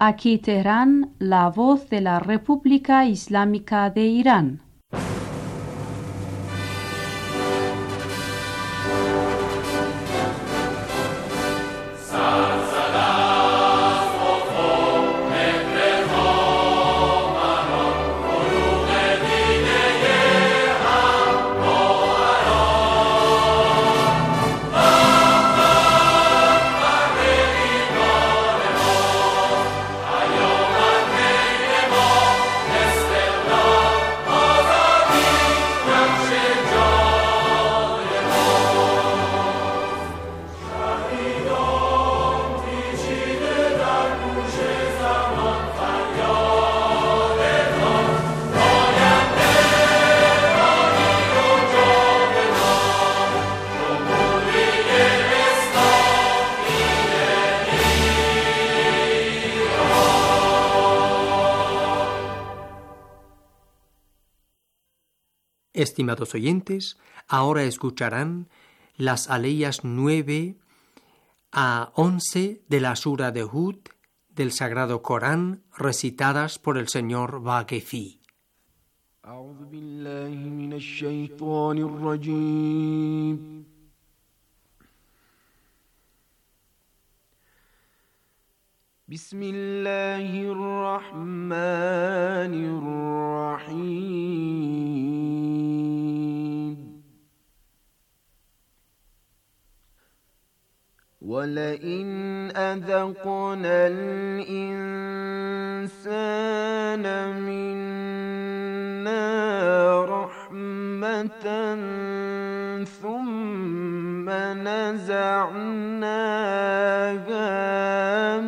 Aquí Teherán, la voz de la República Islámica de Irán. Estimados oyentes, ahora escucharán las aleyas 9 a 11 de la Sura de Hud del Sagrado Corán, recitadas por el señor Baghefi. أعوذ بالله من الشيطان الرجيم بسم الله الرحمن الرحيم ولئن أذقنا الإنسان منا رحمة ثم نزعناها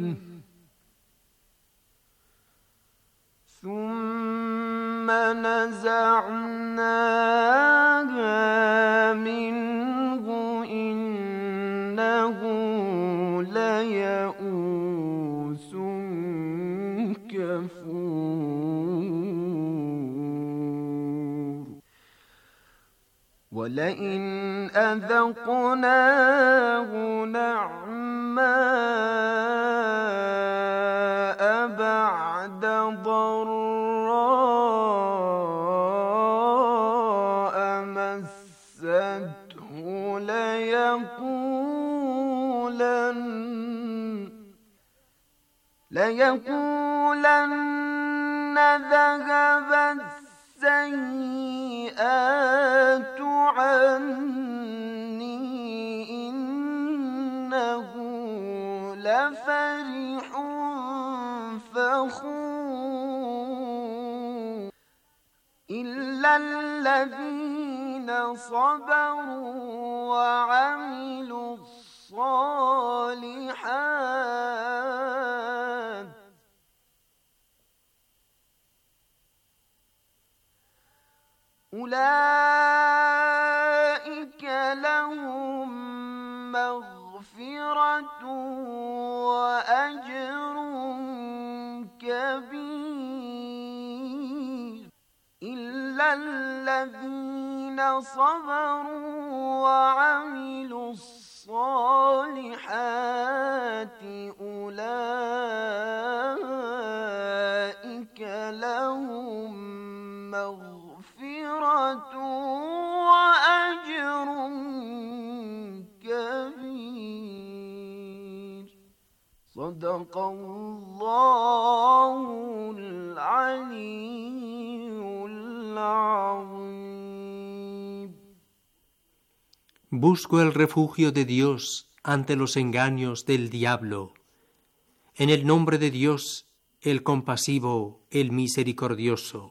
منه إنه ليئوس كفور ولئن أذقناه نعماء بعد ضراء مسته ليقولن ذهب السيئات عني إنه لفرح فخور إلا الذين صبروا وعملوا الصالحات أولئك لهم مغفرة وأجر كبير إلا الذين صبروا وعملوا الصالحات أولئك لهم مغفرة وأجر كبير صدق الله العلي العظيم. Busco el refugio de Dios ante los engaños del diablo. En el nombre de Dios, el compasivo, el misericordioso.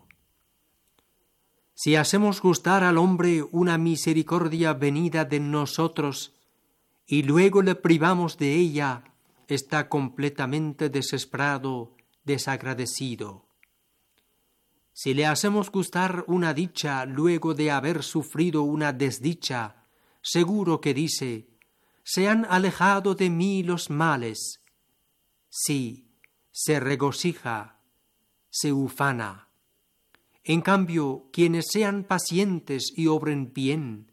Si hacemos gustar al hombre una misericordia venida de nosotros y luego le privamos de ella, está completamente desesperado, desagradecido. Si le hacemos gustar una dicha luego de haber sufrido una desdicha, seguro que dice: se han alejado de mí los males. Sí, se regocija, se ufana. En cambio, quienes sean pacientes y obren bien,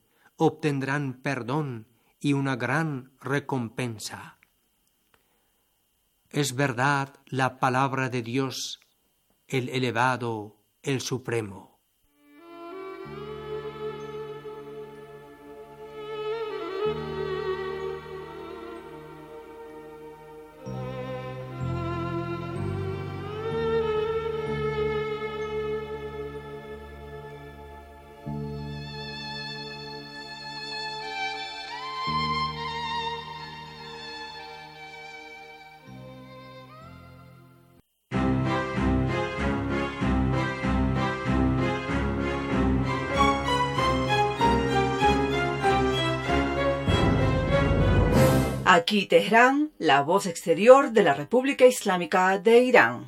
obtendrán perdón y una gran recompensa. es verdad la palabra de Dios, el elevado, el supremo. Aquí Teherán, la voz exterior de la República Islámica de Irán.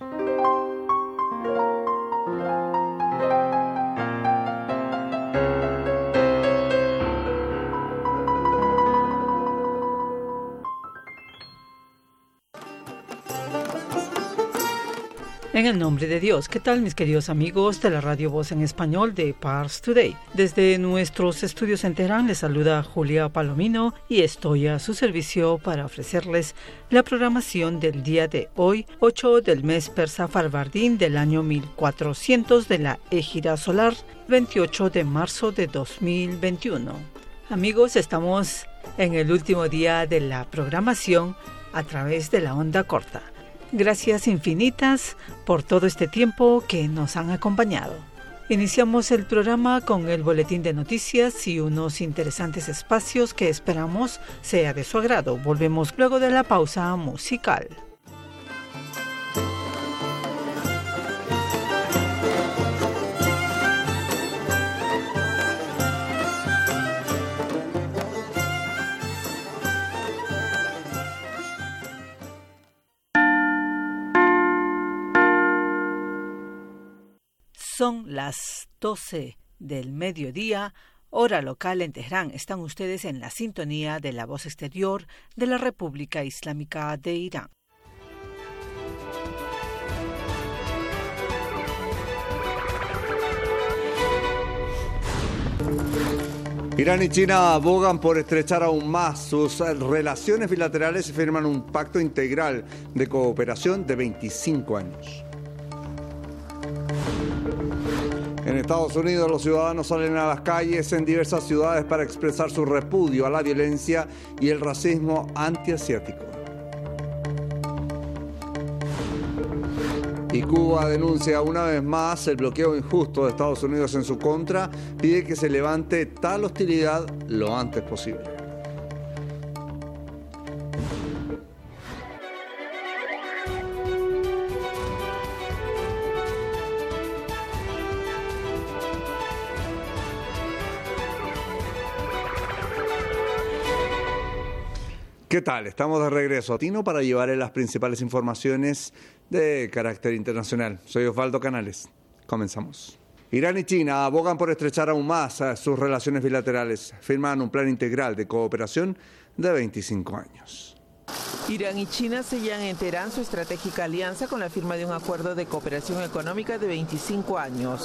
En el nombre de Dios, ¿qué tal mis queridos amigos de la Radio Voz en Español de Pars Today? Desde nuestros estudios en Teherán les saluda Julia Palomino y estoy a su servicio para ofrecerles la programación del día de hoy, 8 del mes persa Farvardín del año 1400 de la Égida Solar, 28 de marzo de 2021. Amigos, estamos en el último día de la programación a través de la onda corta. Gracias infinitas por todo este tiempo que nos han acompañado. Iniciamos el programa con el boletín de noticias y unos interesantes espacios que esperamos sea de su agrado. Volvemos luego de la pausa musical. Son las 12 del mediodía, hora local en Teherán. Están ustedes en la sintonía de la voz exterior de la República Islámica de Irán. Irán y China abogan por estrechar aún más sus relaciones bilaterales y firman un pacto integral de cooperación de 25 años. En Estados Unidos, los ciudadanos salen a las calles en diversas ciudades para expresar su repudio a la violencia y el racismo antiasiático. Y Cuba denuncia una vez más el bloqueo injusto de Estados Unidos en su contra, pide que se levante tal hostilidad lo antes posible. ¿Qué tal? Estamos de regreso a Tino para llevarle las principales informaciones de carácter internacional. Soy Osvaldo Canales. Comenzamos. Irán y China abogan por estrechar aún más sus relaciones bilaterales. Firman un plan integral de cooperación de 25 años. Irán y China sellan en Teherán su estratégica alianza con la firma de un acuerdo de cooperación económica de 25 años.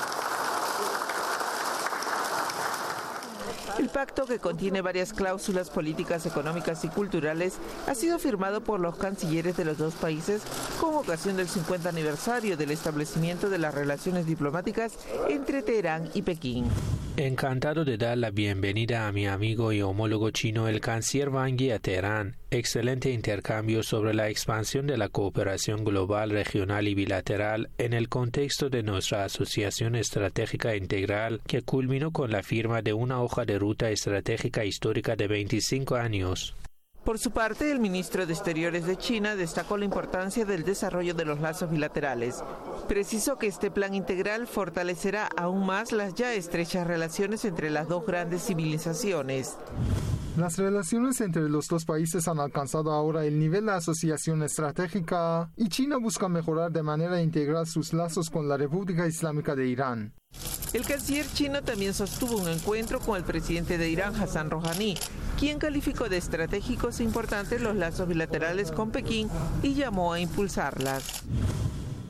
El pacto, que contiene varias cláusulas políticas, económicas y culturales, ha sido firmado por los cancilleres de los dos países con ocasión del 50 aniversario del establecimiento de las relaciones diplomáticas entre Teherán y Pekín. Encantado de dar la bienvenida a mi amigo y homólogo chino, el canciller Wang Yi, a Teherán. Excelente intercambio sobre la expansión de la cooperación global, regional y bilateral en el contexto de nuestra asociación estratégica integral, que culminó con la firma de una hoja de ruta estratégica histórica de 25 años. Por su parte, el ministro de Exteriores de China destacó la importancia del desarrollo de los lazos bilaterales. Precisó que este plan integral fortalecerá aún más las ya estrechas relaciones entre las dos grandes civilizaciones. Las relaciones entre los dos países han alcanzado ahora el nivel de asociación estratégica y China busca mejorar de manera integral sus lazos con la República Islámica de Irán. El canciller chino también sostuvo un encuentro con el presidente de Irán, Hassan Rouhani, quien calificó de estratégicos e importantes los lazos bilaterales con Pekín y llamó a impulsarlas.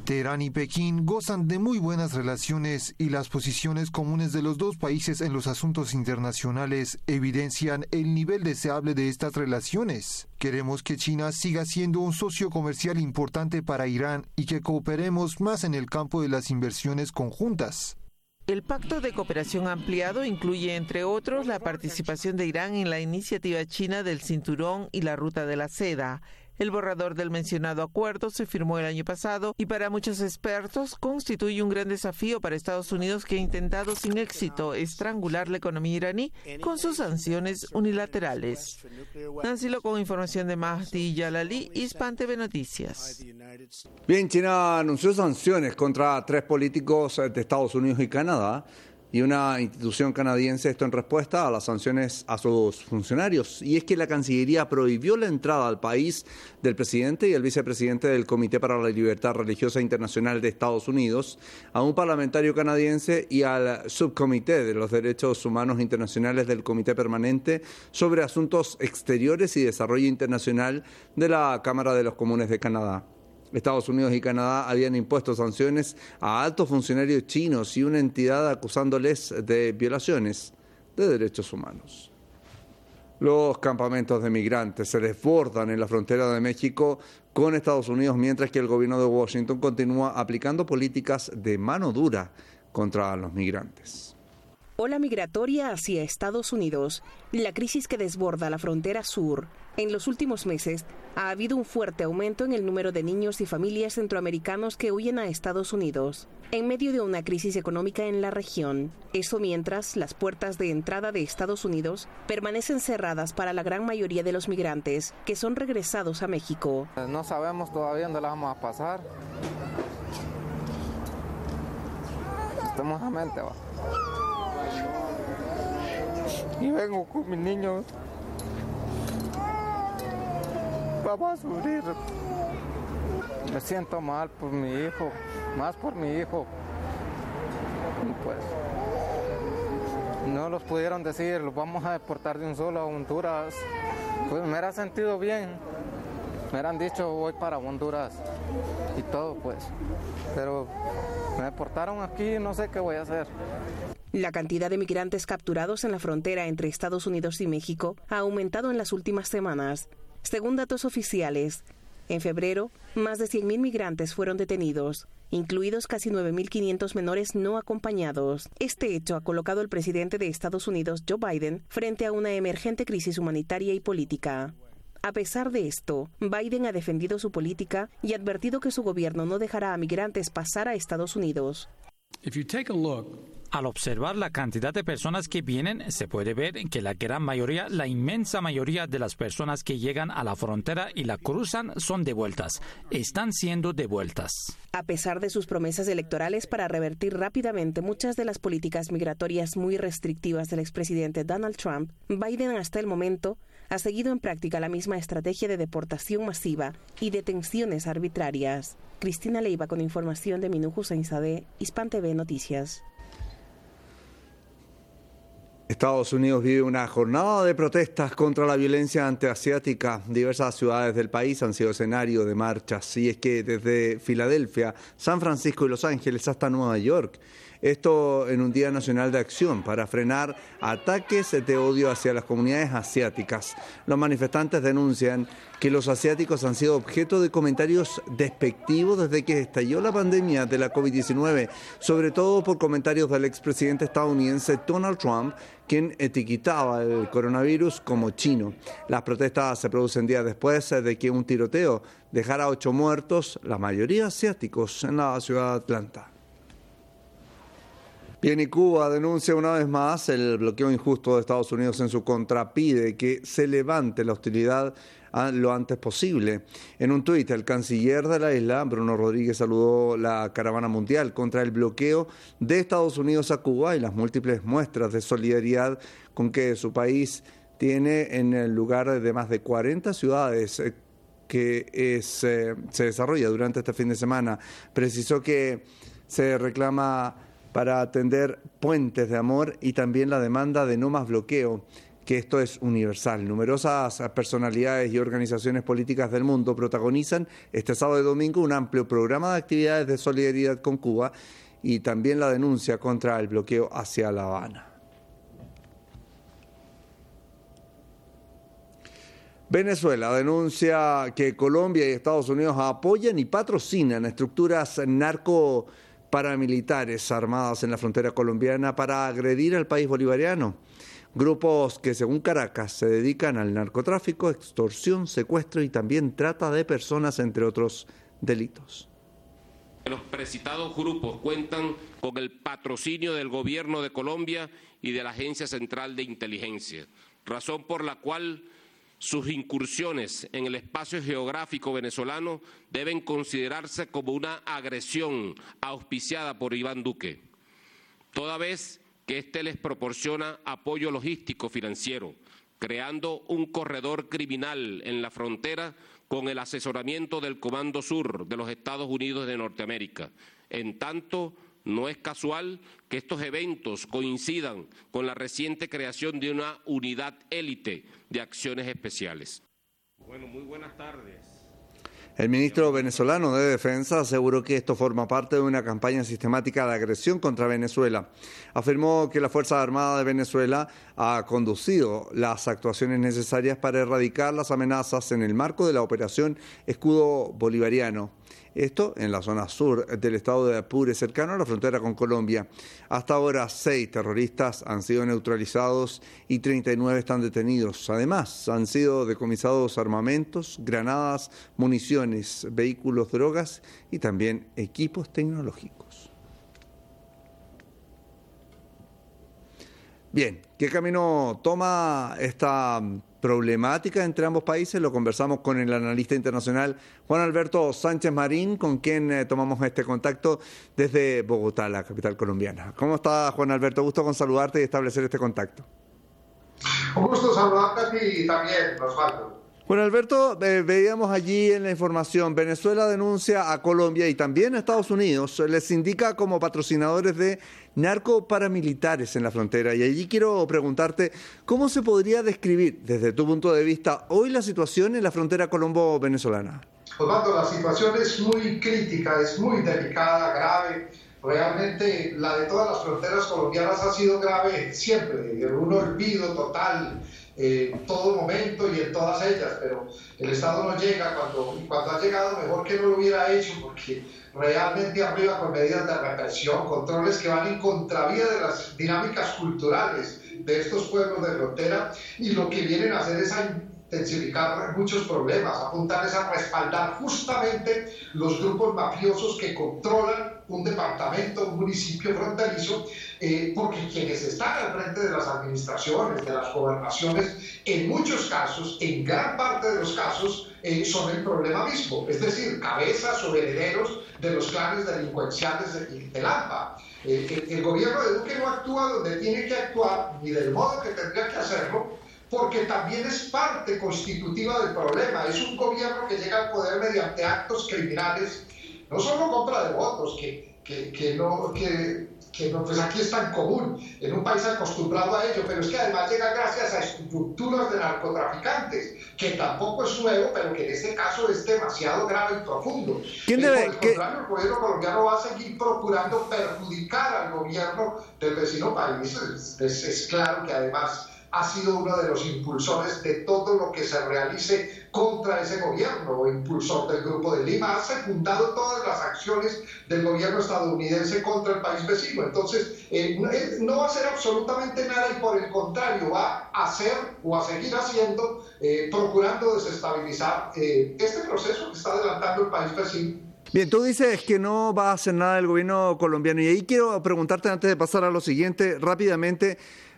Teherán y Pekín gozan de muy buenas relaciones y las posiciones comunes de los dos países en los asuntos internacionales evidencian el nivel deseable de estas relaciones. Queremos que China siga siendo un socio comercial importante para Irán y que cooperemos más en el campo de las inversiones conjuntas. El Pacto de Cooperación Ampliado incluye, entre otros, la participación de Irán en la iniciativa china del Cinturón y la Ruta de la Seda. El borrador del mencionado acuerdo se firmó el año pasado y para muchos expertos constituye un gran desafío para Estados Unidos, que ha intentado sin éxito estrangular la economía iraní con sus sanciones unilaterales. Nancy Lo, con información de Mahdi Jalali, Hispan TV Noticias. Bien, China anunció sanciones contra 3 políticos de Estados Unidos y Canadá y una institución canadiense, esto en respuesta a las sanciones a sus funcionarios. Y es que la Cancillería prohibió la entrada al país del presidente y el vicepresidente del Comité para la Libertad Religiosa Internacional de Estados Unidos, a un parlamentario canadiense y al subcomité de los derechos humanos internacionales del Comité Permanente sobre Asuntos Exteriores y Desarrollo Internacional de la Cámara de los Comunes de Canadá. Estados Unidos y Canadá habían impuesto sanciones a altos funcionarios chinos y una entidad acusándoles de violaciones de derechos humanos. Los campamentos de migrantes se desbordan en la frontera de México con Estados Unidos, mientras que el gobierno de Washington continúa aplicando políticas de mano dura contra los migrantes. Ola migratoria hacia Estados Unidos. La crisis que desborda la frontera sur. En los últimos meses ha habido un fuerte aumento en el número de niños y familias centroamericanos que huyen a Estados Unidos, en medio de una crisis económica en la región. Eso mientras las puertas de entrada de Estados Unidos permanecen cerradas para la gran mayoría de los migrantes que son regresados a México. No sabemos todavía dónde la vamos a pasar. Estamos a mente, va. Y vengo con mis niños. Vamos a sufrir. Me siento mal por mi hijo, más por mi hijo. Y pues, no los pudieron decir, los vamos a deportar de un solo a Honduras. Pues me hubiera sentido bien. Me hubieran dicho, voy para Honduras y todo, pues. Pero me deportaron aquí, no sé qué voy a hacer. La cantidad de migrantes capturados en la frontera entre Estados Unidos y México ha aumentado en las últimas semanas. Según datos oficiales, en febrero, más de 100.000 migrantes fueron detenidos, incluidos casi 9.500 menores no acompañados. Este hecho ha colocado al presidente de Estados Unidos, Joe Biden, frente a una emergente crisis humanitaria y política. A pesar de esto, Biden ha defendido su política y ha advertido que su gobierno no dejará a migrantes pasar a Estados Unidos. Al observar la cantidad de personas que vienen, se puede ver que la gran mayoría, la inmensa mayoría de las personas que llegan a la frontera y la cruzan son devueltas. Están siendo devueltas. A pesar de sus promesas electorales para revertir rápidamente muchas de las políticas migratorias muy restrictivas del expresidente Donald Trump, Biden hasta el momento ha seguido en práctica la misma estrategia de deportación masiva y detenciones arbitrarias. Cristina Leiva con información de Minu Hussein-Sadeh, Hispan TV Noticias. Estados Unidos vive una jornada de protestas contra la violencia antiasiática. Diversas ciudades del país han sido escenario de marchas, y es que desde Filadelfia, San Francisco y Los Ángeles hasta Nueva York. Esto en un Día Nacional de Acción para frenar ataques de odio hacia las comunidades asiáticas. Los manifestantes denuncian que los asiáticos han sido objeto de comentarios despectivos desde que estalló la pandemia de la COVID-19, sobre todo por comentarios del expresidente estadounidense Donald Trump, quien etiquetaba el coronavirus como chino. Las protestas se producen días después de que un tiroteo dejara 8 muertos, la mayoría asiáticos, en la ciudad de Atlanta. Bien, y Cuba denuncia una vez más el bloqueo injusto de Estados Unidos en su contra, pide que se levante la hostilidad lo antes posible. En un tuit, el canciller de la isla, Bruno Rodríguez, saludó la caravana mundial contra el bloqueo de Estados Unidos a Cuba y las múltiples muestras de solidaridad con que su país tiene en el lugar de más de 40 ciudades que se desarrolla durante este fin de semana. Precisó que se reclama para atender puentes de amor y también la demanda de no más bloqueo que esto es universal. Numerosas personalidades y organizaciones políticas del mundo protagonizan este sábado y domingo un amplio programa de actividades de solidaridad con Cuba y también la denuncia contra el bloqueo hacia La Habana. Venezuela denuncia que Colombia y Estados Unidos apoyan y patrocinan estructuras narco-paramilitares armadas en la frontera colombiana para agredir al país bolivariano. Grupos que, según Caracas, se dedican al narcotráfico, extorsión, secuestro y también trata de personas, entre otros delitos. Los precitados grupos cuentan con el patrocinio del Gobierno de Colombia y de la Agencia Central de Inteligencia, razón por la cual sus incursiones en el espacio geográfico venezolano deben considerarse como una agresión auspiciada por Iván Duque, toda vez que éste les proporciona apoyo logístico financiero, creando un corredor criminal en la frontera con el asesoramiento del Comando Sur de los Estados Unidos de Norteamérica. En tanto, no es casual que estos eventos coincidan con la reciente creación de una unidad élite de acciones especiales. Bueno, muy buenas tardes. El ministro venezolano de Defensa aseguró que esto forma parte de una campaña sistemática de agresión contra Venezuela. Afirmó que la Fuerza Armada de Venezuela ha conducido las actuaciones necesarias para erradicar las amenazas en el marco de la Operación Escudo Bolivariano. Esto en la zona sur del estado de Apure, cercano a la frontera con Colombia. Hasta ahora 6 terroristas han sido neutralizados y 39 están detenidos. Además, han sido decomisados armamentos, granadas, municiones, vehículos, drogas y también equipos tecnológicos. Bien, ¿qué camino toma esta problemática entre ambos países? Lo conversamos con el analista internacional Juan Alberto Sánchez Marín, con quien tomamos este contacto desde Bogotá, la capital colombiana. ¿Cómo está, Juan Alberto? Gusto con saludarte y establecer este contacto. Un gusto saludarte a ti también, Osvaldo. Juan Alberto, veíamos allí en la información, Venezuela denuncia a Colombia y también a Estados Unidos, les indica como patrocinadores de narcoparamilitares en la frontera. Y allí quiero preguntarte, ¿cómo se podría describir desde tu punto de vista hoy la situación en la frontera colombo-venezolana? Osvaldo, la situación es muy crítica, es muy delicada, grave. Realmente la de todas las fronteras colombianas ha sido grave siempre, un olvido total en todo momento y en todas ellas, pero el Estado no llega cuando ha llegado, mejor que no lo hubiera hecho, porque realmente arriba con medidas de represión, controles que van en contravía de las dinámicas culturales de estos pueblos de frontera, y lo que vienen a hacer es a intensificar muchos problemas, apuntarles a respaldar justamente los grupos mafiosos que controlan un departamento, un municipio fronterizo, porque quienes están al frente de las administraciones, de las gobernaciones, en muchos casos, en gran parte de los casos, son el problema mismo, es decir, cabezas o herederos de los clanes delincuenciales del AMPA. El gobierno de Duque no actúa donde tiene que actuar, ni del modo que tendría que hacerlo, porque también es parte constitutiva del problema. Es un gobierno que llega al poder mediante actos criminales, no solo compra de votos, que no, pues aquí es tan común, en un país acostumbrado a ello, pero es que además llega gracias a estructuras de narcotraficantes, que tampoco es nuevo, pero que en este caso es demasiado grave y profundo. Por el contrario, el gobierno colombiano va a seguir procurando perjudicar al gobierno del vecino país. Es claro que además ha sido uno de los impulsores de todo lo que se realice contra ese gobierno, o impulsor del Grupo de Lima, ha secundado todas las acciones del gobierno estadounidense contra el país vecino. Entonces, no va a hacer absolutamente nada y por el contrario va a hacer o a seguir haciendo, procurando desestabilizar este proceso que está adelantando el país vecino. Bien, tú dices que no va a hacer nada el gobierno colombiano y ahí quiero preguntarte, antes de pasar a lo siguiente, rápidamente,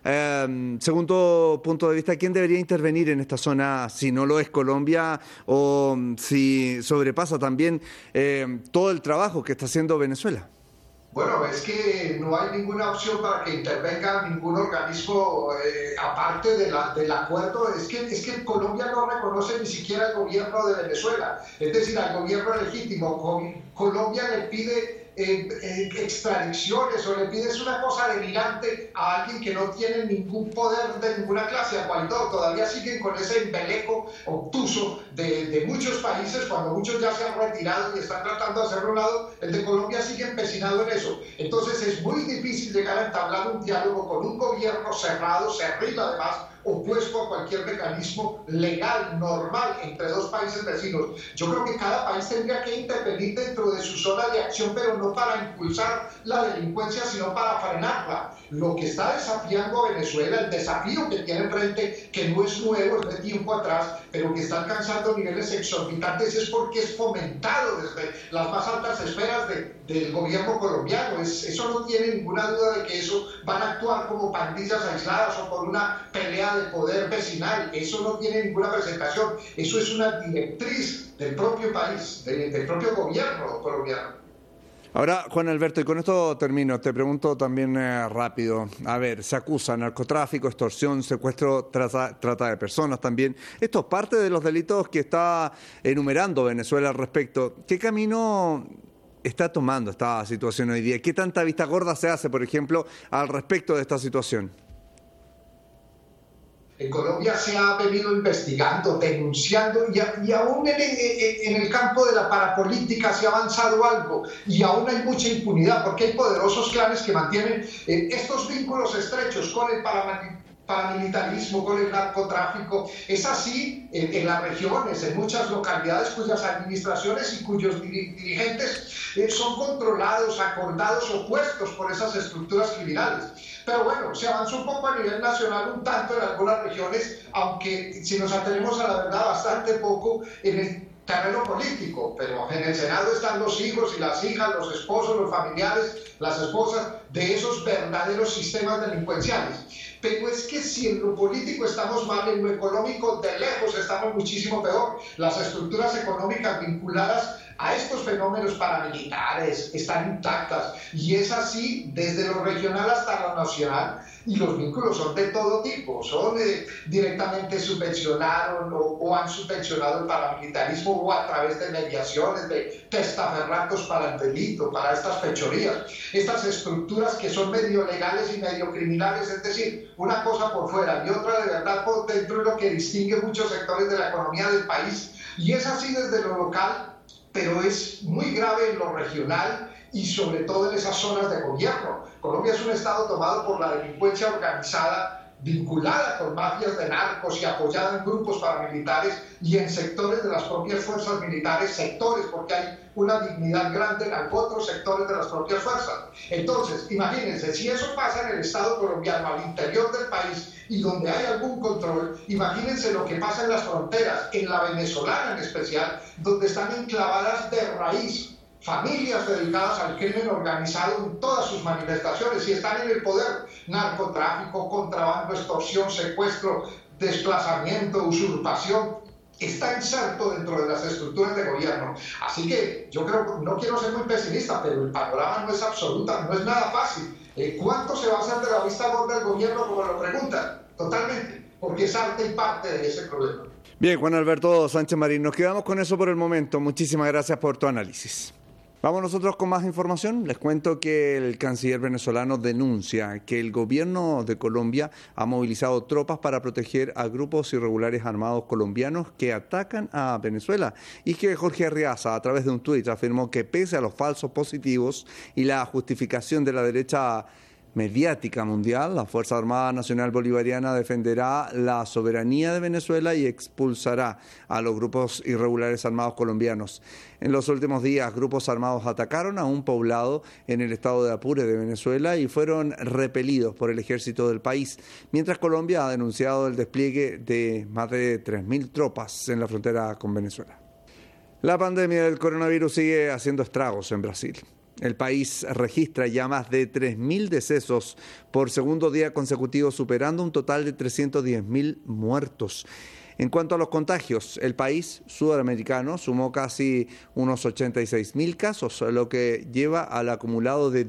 según tu punto de vista, ¿quién debería intervenir en esta zona si no lo es Colombia o si sobrepasa también todo el trabajo que está haciendo Venezuela? Bueno, es que no hay ninguna opción para que intervenga ningún organismo aparte del acuerdo. Es que Colombia no reconoce ni siquiera el gobierno de Venezuela, es decir, al gobierno legítimo. Colombia le pide extradiciones o le pides una cosa delirante a alguien que no tiene ningún poder de ninguna clase. A Guaidó todavía siguen con ese embeleco obtuso de muchos países, cuando muchos ya se han retirado y están tratando de hacerlo a un lado, el de Colombia sigue empecinado en eso. Entonces es muy difícil llegar a entablar un diálogo con un gobierno cerrado, cerril además, opuesto a cualquier mecanismo legal, normal, entre dos países vecinos. Yo creo que cada país tendría que intervenir dentro de su zona de acción, pero no para impulsar la delincuencia, sino para frenarla. Lo que está desafiando a Venezuela, el desafío que tiene enfrente, que no es nuevo, es de tiempo atrás, pero que está alcanzando niveles exorbitantes, es porque es fomentado desde las más altas esferas del gobierno colombiano. Eso no tiene ninguna duda de que eso van a actuar como pandillas aisladas o por una pelea de poder vecinal. Eso no tiene ninguna presentación. Eso es una directriz del propio país, del propio gobierno colombiano. Ahora, Juan Alberto, y con esto termino, te pregunto también rápido. A ver, se acusa narcotráfico, extorsión, secuestro, trata de personas también. Esto es parte de los delitos que está enumerando Venezuela al respecto. ¿Qué camino está tomando esta situación hoy día? ¿Qué tanta vista gorda se hace, por ejemplo, al respecto de esta situación? En Colombia se ha venido investigando, denunciando y aún en el campo de la parapolítica se ha avanzado algo y aún hay mucha impunidad porque hay poderosos clanes que mantienen estos vínculos estrechos con el paramilitarismo, con el narcotráfico. Es así en las regiones, en muchas localidades cuyas administraciones y cuyos dirigentes son controlados, acordados o puestos por esas estructuras criminales. Pero bueno, se avanzó un poco a nivel nacional, un tanto en algunas regiones, aunque si nos atenemos a la verdad, bastante poco en el terreno político. Pero en el Senado están los hijos y las hijas, los esposos, los familiares, las esposas de esos verdaderos sistemas delincuenciales. Pero es que si en lo político estamos mal, en lo económico de lejos estamos muchísimo peor. Las estructuras económicas vinculadas a estos fenómenos paramilitares están intactas y es así desde lo regional hasta lo nacional, y los vínculos son de todo tipo, son directamente subvencionaron o han subvencionado el paramilitarismo o a través de mediaciones, de testaferratos para el delito, para estas fechorías, estas estructuras que son medio legales y medio criminales, es decir, una cosa por fuera y otra de verdad por dentro, es lo que distingue muchos sectores de la economía del país, y es así desde lo local, pero es muy grave en lo regional y sobre todo en esas zonas de gobierno. Colombia es un estado tomado por la delincuencia organizada, vinculada con mafias de narcos y apoyada en grupos paramilitares y en sectores de las propias fuerzas militares, sectores, porque hay una dignidad grande en otros sectores de las propias fuerzas. Entonces, imagínense, si eso pasa en el estado colombiano, al interior del país, y donde hay algún control, imagínense lo que pasa en las fronteras, en la venezolana en especial, donde están enclavadas de raíz familias dedicadas al crimen organizado en todas sus manifestaciones y están en el poder: narcotráfico, contrabando, extorsión, secuestro, desplazamiento, usurpación. Está inserto dentro de las estructuras de gobierno. Así que yo creo, no quiero ser muy pesimista, pero el panorama no es absoluta, no es nada fácil. ¿Cuánto se va a hacer de la vista gorda del gobierno, como lo preguntan? Totalmente, porque es arte y parte de ese problema. Bien, Juan Alberto Sánchez Marín, nos quedamos con eso por el momento. Muchísimas gracias por tu análisis. Vamos nosotros con más información. Les cuento que el canciller venezolano denuncia que el gobierno de Colombia ha movilizado tropas para proteger a grupos irregulares armados colombianos que atacan a Venezuela, y que Jorge Arriaza, a través de un tuit, afirmó que pese a los falsos positivos y la justificación de la derecha mediática mundial, la Fuerza Armada Nacional Bolivariana defenderá la soberanía de Venezuela y expulsará a los grupos irregulares armados colombianos. En los últimos días, grupos armados atacaron a un poblado en el estado de Apure de Venezuela y fueron repelidos por el ejército del país, mientras Colombia ha denunciado el despliegue de más de 3.000 tropas en la frontera con Venezuela. La pandemia del coronavirus sigue haciendo estragos en Brasil. El país registra ya más de 3.000 decesos por segundo día consecutivo, superando un total de 310.000 muertos. En cuanto a los contagios, el país sudamericano sumó casi unos 86.000 casos, lo que lleva al acumulado de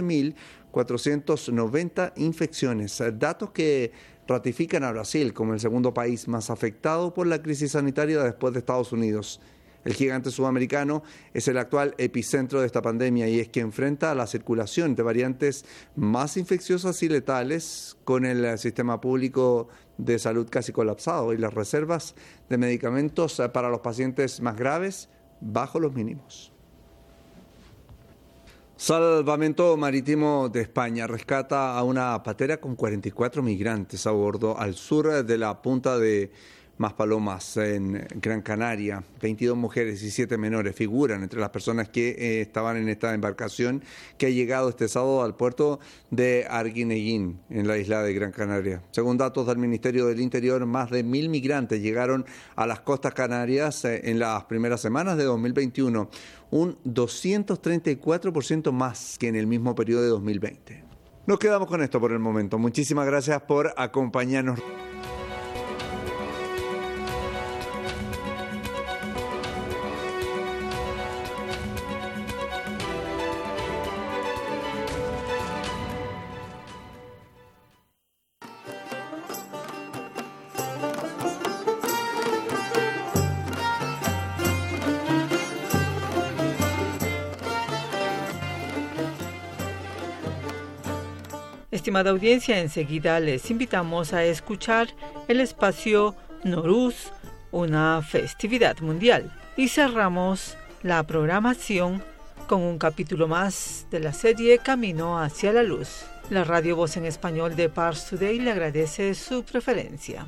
12.490 infecciones, datos que ratifican a Brasil como el segundo país más afectado por la crisis sanitaria después de Estados Unidos. El gigante sudamericano es el actual epicentro de esta pandemia y es que enfrenta la circulación de variantes más infecciosas y letales, con el sistema público de salud casi colapsado y las reservas de medicamentos para los pacientes más graves bajo los mínimos. Salvamento Marítimo de España rescata a una patera con 44 migrantes a bordo al sur de la punta de Maspalomas, en Gran Canaria. 22 mujeres y 7 menores figuran entre las personas que estaban en esta embarcación que ha llegado este sábado al puerto de Arguineguín, en la isla de Gran Canaria. Según datos del Ministerio del Interior, más de 1.000 migrantes llegaron a las costas canarias en las primeras semanas de 2021, un 234% más que en el mismo periodo de 2020. Nos quedamos con esto por el momento. Muchísimas gracias por acompañarnos. Estimada audiencia, enseguida les invitamos a escuchar el espacio Nowruz, una festividad mundial. Y cerramos la programación con un capítulo más de la serie Camino hacia la Luz. La Radio Voz en Español de Pars Today le agradece su preferencia.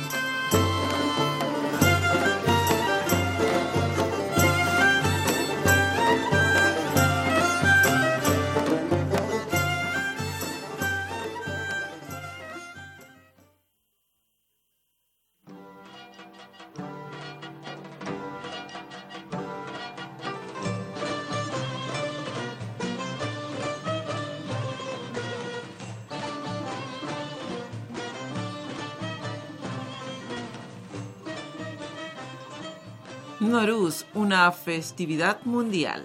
Nowruz, una festividad mundial.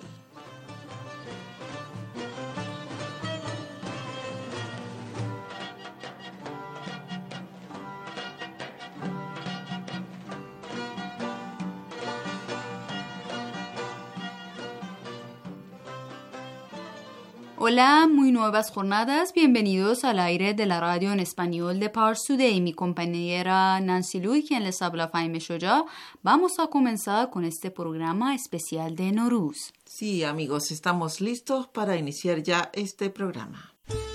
Hola, muy nuevas jornadas. Bienvenidos al aire de la radio en español de Pars Today. Mi compañera Nancy Lui, quien les habla, Faime Shoja. Vamos a comenzar con este programa especial de Nowruz. Sí, amigos, estamos listos para iniciar ya este programa.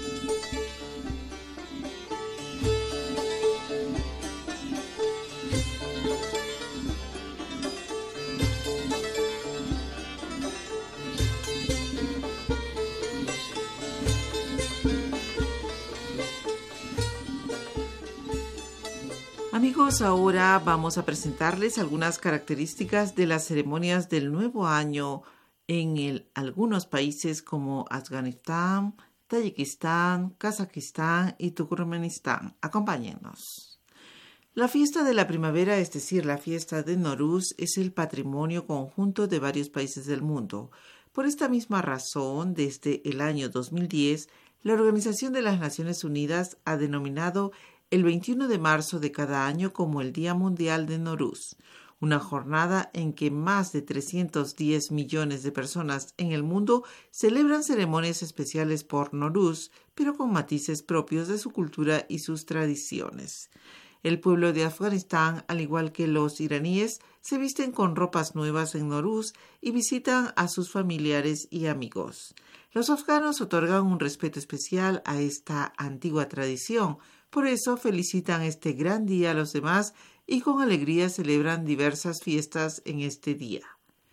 Amigos, ahora vamos a presentarles algunas características de las ceremonias del nuevo año en algunos países como Afganistán, Tayikistán, Kazajistán y Turkmenistán. Acompáñennos. La fiesta de la primavera, es decir, la fiesta de Nowruz, es el patrimonio conjunto de varios países del mundo. Por esta misma razón, desde el año 2010, la Organización de las Naciones Unidas ha denominado el 21 de marzo de cada año como el Día Mundial de Nowruz, una jornada en que más de 310 millones de personas en el mundo celebran ceremonias especiales por Nowruz, pero con matices propios de su cultura y sus tradiciones. El pueblo de Afganistán, al igual que los iraníes, se visten con ropas nuevas en Nowruz y visitan a sus familiares y amigos. Los afganos otorgan un respeto especial a esta antigua tradición. Por eso felicitan este gran día a los demás y con alegría celebran diversas fiestas en este día.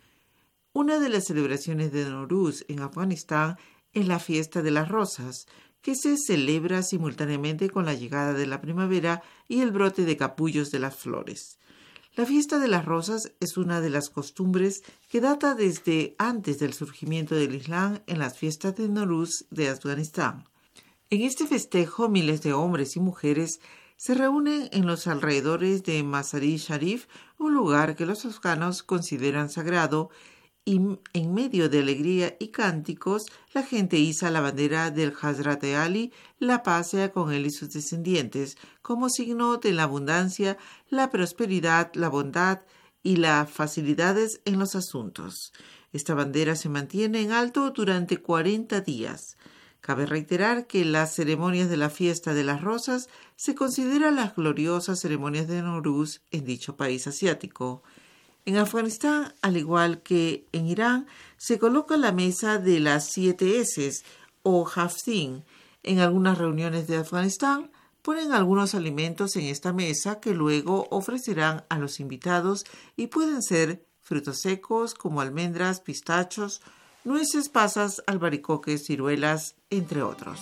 Una de las celebraciones de Nowruz en Afganistán es la fiesta de las rosas, que se celebra simultáneamente con la llegada de la primavera y el brote de capullos de las flores. La fiesta de las rosas es una de las costumbres que data desde antes del surgimiento del Islam en las fiestas de Nowruz de Afganistán. En este festejo, miles de hombres y mujeres se reúnen en los alrededores de Mazar-i Sharif, un lugar que los afganos consideran sagrado, y en medio de alegría y cánticos, la gente iza la bandera del Hazrat Ali, la paz sea con él y sus descendientes, como signo de la abundancia, la prosperidad, la bondad y las facilidades en los asuntos. Esta bandera se mantiene en alto durante 40 días. Cabe reiterar que las ceremonias de la fiesta de las rosas se consideran las gloriosas ceremonias de Nowruz en dicho país asiático. En Afganistán, al igual que en Irán, se coloca la mesa de las 7 S's o haftin. En algunas reuniones de Afganistán ponen algunos alimentos en esta mesa que luego ofrecerán a los invitados y pueden ser frutos secos como almendras, pistachos, nueces, pasas, albaricoques, ciruelas, entre otros.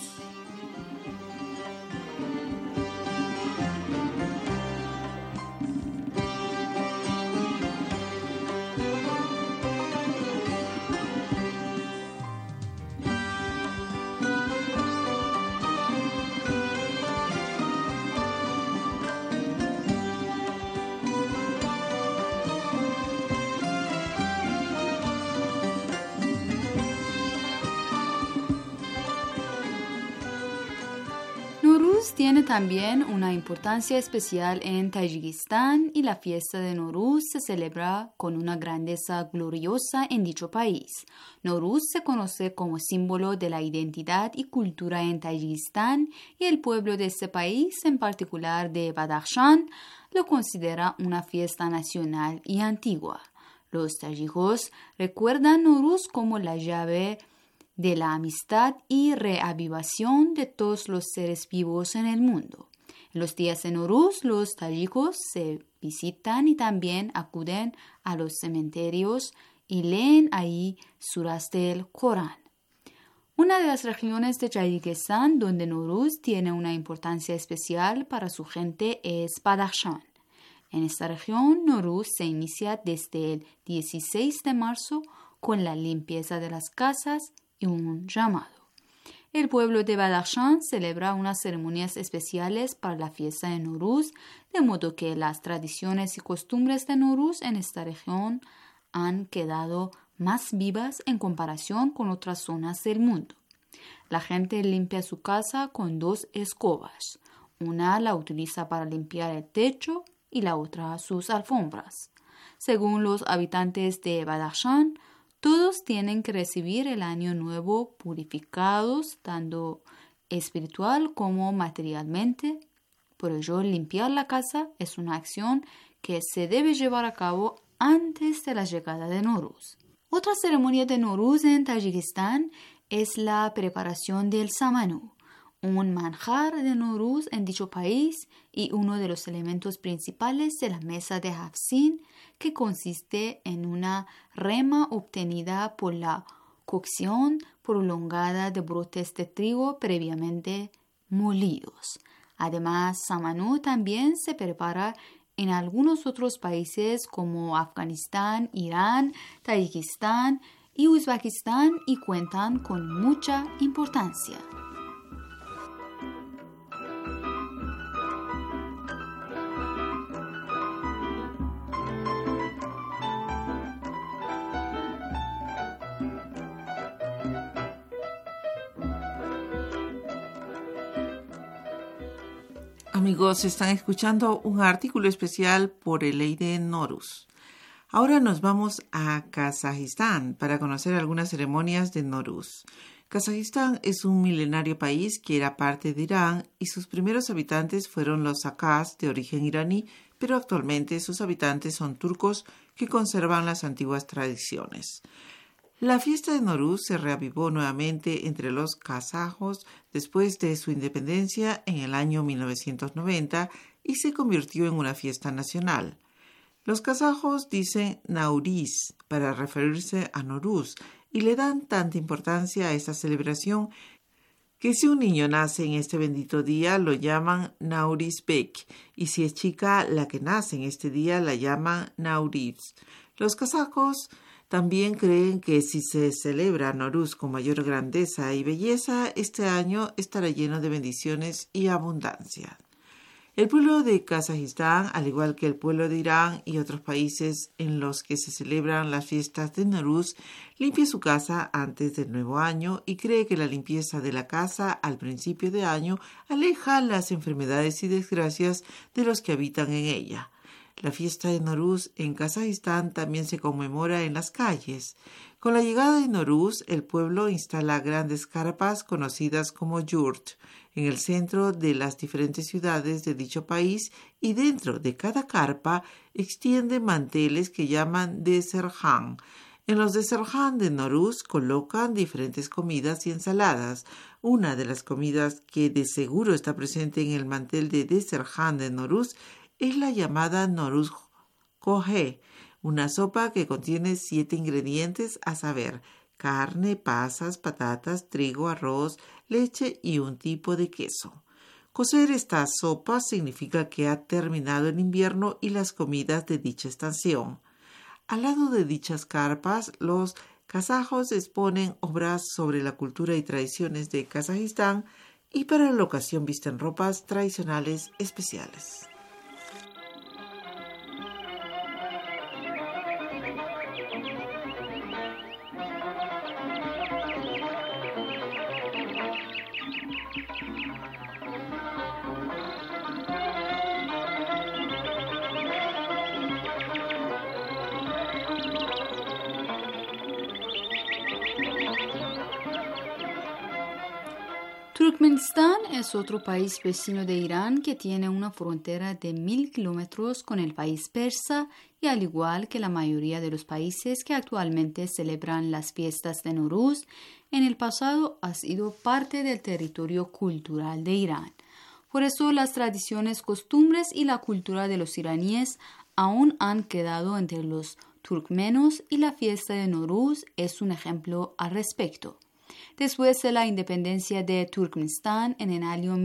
Tiene también una importancia especial en Tayikistán y la fiesta de Nowruz se celebra con una grandeza gloriosa en dicho país. Nowruz se conoce como símbolo de la identidad y cultura en Tayikistán y el pueblo de este país, en particular de Badakhshan, lo considera una fiesta nacional y antigua. Los tayikos recuerdan Nowruz como la llave de la amistad y reavivación de todos los seres vivos en el mundo. En los días de Nowruz, los tayikos se visitan y también acuden a los cementerios y leen ahí suras del Corán. Una de las regiones de Tayikistán donde Nowruz tiene una importancia especial para su gente es Badakhshan. En esta región, Nowruz se inicia desde el 16 de marzo con la limpieza de las casas y un llamado. El pueblo de Badakhshan celebra unas ceremonias especiales para la fiesta de Nowruz, de modo que las tradiciones y costumbres de Nowruz en esta región han quedado más vivas en comparación con otras zonas del mundo. La gente limpia su casa con 2 escobas. Una la utiliza para limpiar el techo y la otra sus alfombras. Según los habitantes de Badakhshan, todos tienen que recibir el año nuevo purificados, tanto espiritual como materialmente. Por ello, limpiar la casa es una acción que se debe llevar a cabo antes de la llegada de Nowruz. Otra ceremonia de Nowruz en Tayikistán es la preparación del samanú, un manjar de Nowruz en dicho país y uno de los elementos principales de la mesa de haftin, que consiste en una rema obtenida por la cocción prolongada de brotes de trigo previamente molidos. Además, samanú también se prepara en algunos otros países como Afganistán, Irán, Tayikistán y Uzbekistán y cuentan con mucha importancia. Amigos, están escuchando un artículo especial por el Eid Nowruz. Ahora nos vamos a Kazajistán para conocer algunas ceremonias de Nowruz. Kazajistán es un milenario país que era parte de Irán y sus primeros habitantes fueron los Akaz de origen iraní, pero actualmente sus habitantes son turcos que conservan las antiguas tradiciones. La fiesta de Nowruz se reavivó nuevamente entre los kazajos después de su independencia en el año 1990 y se convirtió en una fiesta nacional. Los kazajos dicen Nauriz para referirse a Nowruz y le dan tanta importancia a esta celebración que si un niño nace en este bendito día lo llaman Naurizbek y si es chica la que nace en este día la llaman Nauriz. Los kazajos también creen que si se celebra Nowruz con mayor grandeza y belleza, este año estará lleno de bendiciones y abundancia. El pueblo de Kazajistán, al igual que el pueblo de Irán y otros países en los que se celebran las fiestas de Nowruz, limpia su casa antes del nuevo año y cree que la limpieza de la casa al principio de año aleja las enfermedades y desgracias de los que habitan en ella. La fiesta de Nowruz en Kazajistán también se conmemora en las calles. Con la llegada de Nowruz, el pueblo instala grandes carpas conocidas como yurt en el centro de las diferentes ciudades de dicho país y dentro de cada carpa extiende manteles que llaman desarján. En los desarján de Nowruz colocan diferentes comidas y ensaladas. Una de las comidas que de seguro está presente en el mantel de desarján de Nowruz es la llamada Nowruz Kohe, una sopa que contiene 7 ingredientes, a saber, carne, pasas, patatas, trigo, arroz, leche y un tipo de queso. Cocer esta sopa significa que ha terminado el invierno y las comidas de dicha estación. Al lado de dichas carpas, los kazajos exponen obras sobre la cultura y tradiciones de Kazajistán y para la ocasión visten ropas tradicionales especiales. Turkmenistán es otro país vecino de Irán que tiene una frontera de 1000 kilómetros con el país persa y al igual que la mayoría de los países que actualmente celebran las fiestas de Nowruz, en el pasado ha sido parte del territorio cultural de Irán. Por eso las tradiciones, costumbres y la cultura de los iraníes aún han quedado entre los turkmenos y la fiesta de Nowruz es un ejemplo al respecto. Después de la independencia de Turkmenistán en el año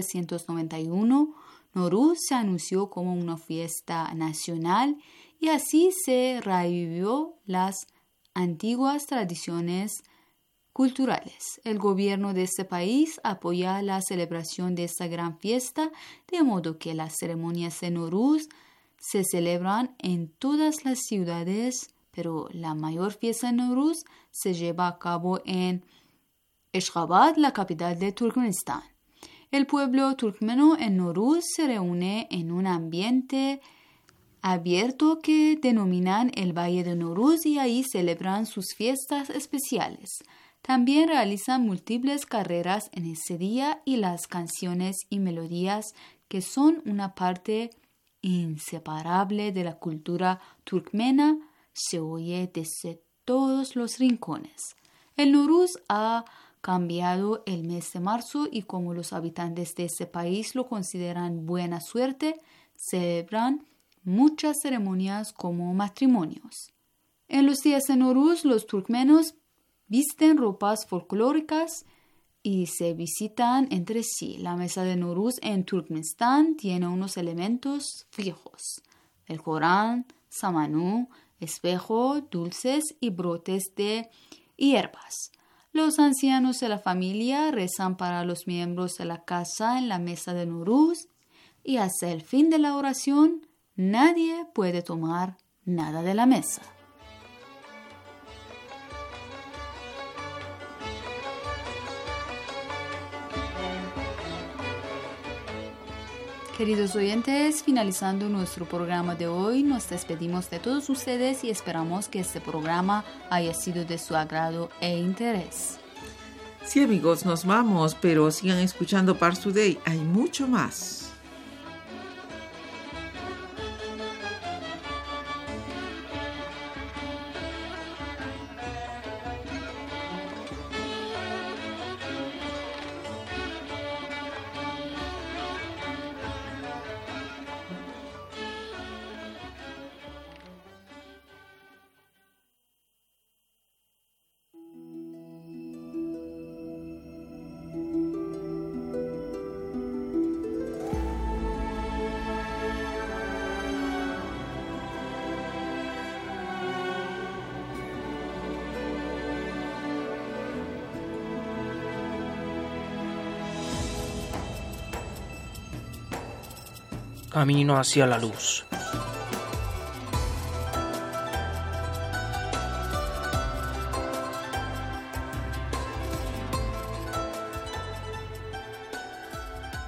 1991, Nowruz se anunció como una fiesta nacional y así se revivió las antiguas tradiciones culturales. El gobierno de este país apoya la celebración de esta gran fiesta, de modo que las ceremonias de Nowruz se celebran en todas las ciudades, pero la mayor fiesta de Nowruz se lleva a cabo en Ashgabat, la capital de Turkmenistán. El pueblo turkmeno en Nowruz se reúne en un ambiente abierto que denominan el Valle de Nowruz y ahí celebran sus fiestas especiales. También realizan múltiples carreras en ese día y las canciones y melodías que son una parte inseparable de la cultura turkmena se oye desde todos los rincones. El Nowruz ha cambiado el mes de marzo y como los habitantes de este país lo consideran buena suerte, celebran muchas ceremonias como matrimonios. En los días de Nowruz, los turkmenos visten ropas folclóricas y se visitan entre sí. La mesa de Nowruz en Turkmenistán tiene unos elementos fijos: el Corán, samanú, espejo, dulces y brotes de hierbas. Los ancianos de la familia rezan para los miembros de la casa en la mesa de Nowruz y hasta el fin de la oración nadie puede tomar nada de la mesa. Queridos oyentes, finalizando nuestro programa de hoy, nos despedimos de todos ustedes y esperamos que este programa haya sido de su agrado e interés. Sí, amigos, nos vamos, pero sigan escuchando Pars Today, hay mucho más. Camino hacia la luz.